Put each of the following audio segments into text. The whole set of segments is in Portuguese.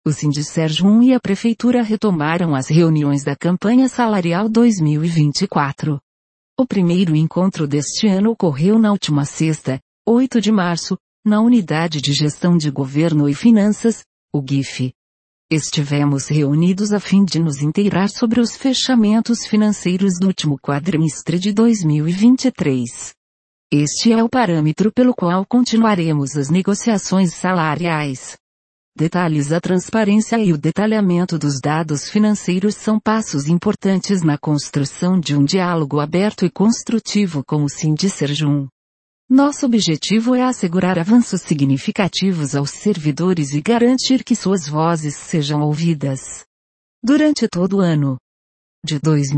O Sindserjum e a Prefeitura retomaram as reuniões da campanha salarial 2024. O primeiro encontro deste ano ocorreu na última sexta, 8 de março, na Unidade de Gestão de Governo e Finanças, o GIF. Estivemos reunidos a fim de nos inteirar sobre os fechamentos financeiros do último quadrimestre de 2023. Este é o parâmetro pelo qual continuaremos as negociações salariais. Detalhes: a transparência e o detalhamento dos dados financeiros são passos importantes na construção de um diálogo aberto e construtivo com o Sindserjum. Nosso objetivo é assegurar avanços significativos aos servidores e garantir que suas vozes sejam ouvidas. Durante todo o ano de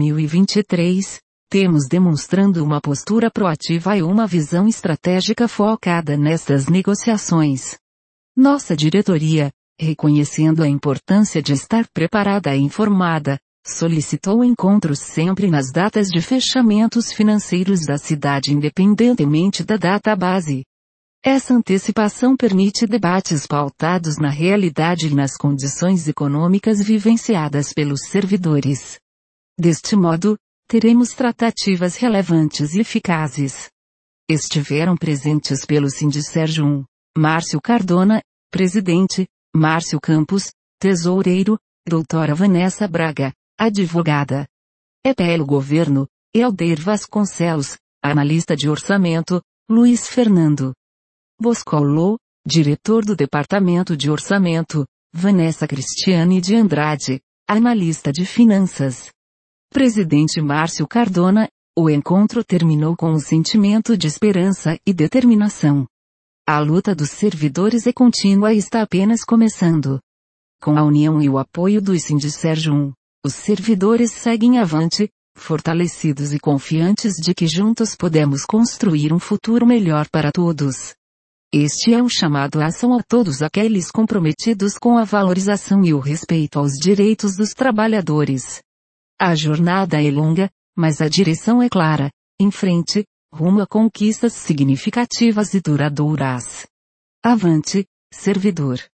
2023, temos demonstrando uma postura proativa e uma visão estratégica focada nestas negociações. Nossa diretoria, reconhecendo a importância de estar preparada e informada, solicitou encontros sempre nas datas de fechamentos financeiros da cidade independentemente da data base. Essa antecipação permite debates pautados na realidade e nas condições econômicas vivenciadas pelos servidores. Deste modo, teremos tratativas relevantes e eficazes. Estiveram presentes pelo Sindserjum: Márcio Cardona, presidente; Márcio Campos, tesoureiro; doutora Vanessa Braga, advogada. Pelo governo, Helder Vasconcelos, analista de orçamento; Luiz Fernando Boscolo, diretor do Departamento de Orçamento; Vanessa Cristiane de Andrade, analista de finanças. Presidente Márcio Cardona. O encontro terminou com um sentimento de esperança e determinação. A luta dos servidores é contínua e está apenas começando. Com a união e o apoio do Sindserjum, os servidores seguem avante, fortalecidos e confiantes de que juntos podemos construir um futuro melhor para todos. Este é um chamado à ação a todos aqueles comprometidos com a valorização e o respeito aos direitos dos trabalhadores. A jornada é longa, mas a direção é clara: em frente, rumo a conquistas significativas e duradouras. Avante, servidor!